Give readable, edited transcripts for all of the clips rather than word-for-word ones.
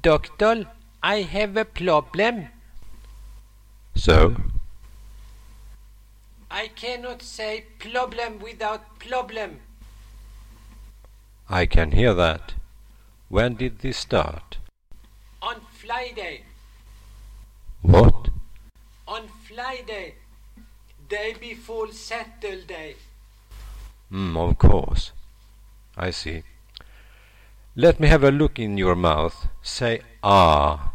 Doctor, I have a problem. So? I cannot say problem without problem. I can hear that. When did this start? On Friday. What? On Friday. Day before Saturday. Of course. I see. Let me have a look in your mouth. Say ah.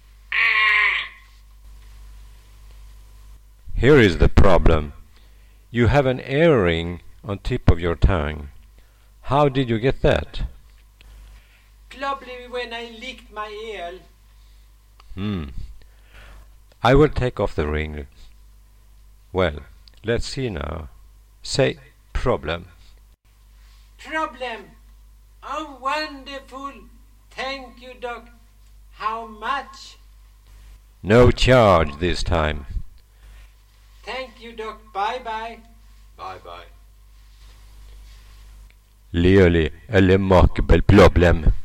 Here is the problem. You have an earring on tip of your tongue. How did you get that? Probably when I licked my ear. I will take off the ring. Well, let's see now. Say problem. Problem. Oh, wonderful. Thank you, Doc. How much? No charge this time. Thank you, Doc. Bye-bye. Bye-bye. Clearly a remarkable problem.